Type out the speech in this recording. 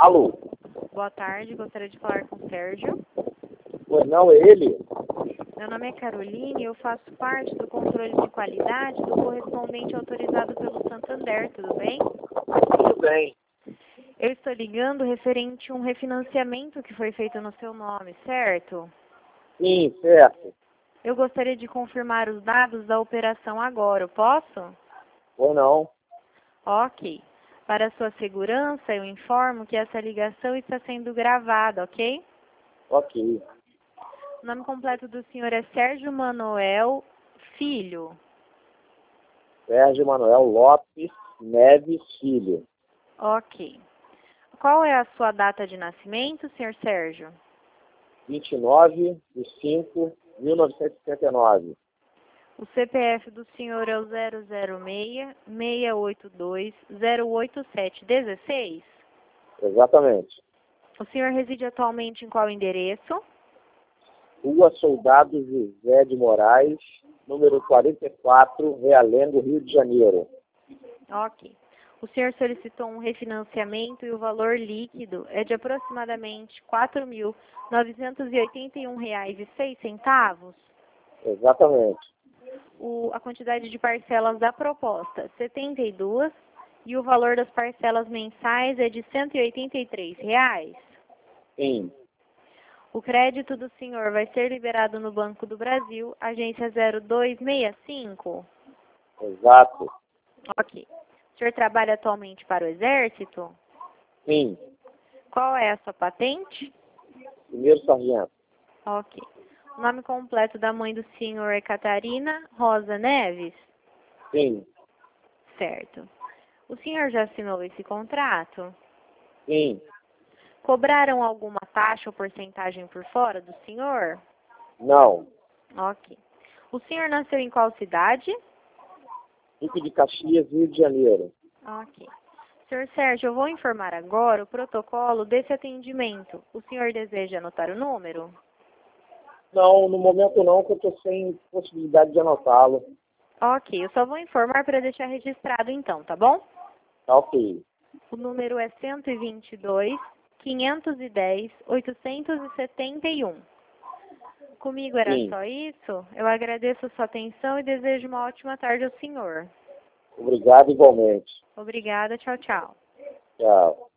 Alô? Boa tarde, gostaria de falar com o Sérgio. Pois não, é ele? Meu nome é Caroline e eu faço parte do controle de qualidade do correspondente autorizado pelo Santander, tudo bem? Tudo bem. Eu estou ligando referente a um refinanciamento que foi feito no seu nome, certo? Sim, certo. Eu gostaria de confirmar os dados da operação agora, eu posso? Pois não. Ok. Para sua segurança, eu informo que essa ligação está sendo gravada, ok? Ok. O nome completo do senhor é Sérgio Manuel Filho. Sérgio Manuel Lopes Neves Filho. Ok. Qual é a sua data de nascimento, senhor Sérgio? 29/5/1969. O CPF do senhor é o 006-682-087-16? Exatamente. O senhor reside atualmente em qual endereço? Rua Soldado José de Moraes, número 44, Realengo, Rio de Janeiro. Ok. O senhor solicitou um refinanciamento e o valor líquido é de aproximadamente R$ 4.981,06? Exatamente. A quantidade de parcelas da proposta, 72, e o valor das parcelas mensais é de R$ 183. Sim. O crédito do senhor vai ser liberado no Banco do Brasil, agência 0265? Exato. Ok. O senhor trabalha atualmente para o Exército? Sim. Qual é a sua patente? Primeiro sargento. Ok. O nome completo da mãe do senhor é Catarina Rosa Neves? Sim. Certo. O senhor já assinou esse contrato? Sim. Cobraram alguma taxa ou porcentagem por fora do senhor? Não. Ok. O senhor nasceu em qual cidade? Duque de Caxias, Rio de Janeiro. Ok. Senhor Sérgio, eu vou informar agora o protocolo desse atendimento. O senhor deseja anotar o número? Não, no momento não, que eu estou sem possibilidade de anotá-lo. Ok, eu só vou informar para deixar registrado então, tá bom? Tá ok. O número é 122-510-871. Comigo era Sim. só isso. Eu agradeço a sua atenção e desejo uma ótima tarde ao senhor. Obrigado igualmente. Obrigada, tchau, tchau. Tchau.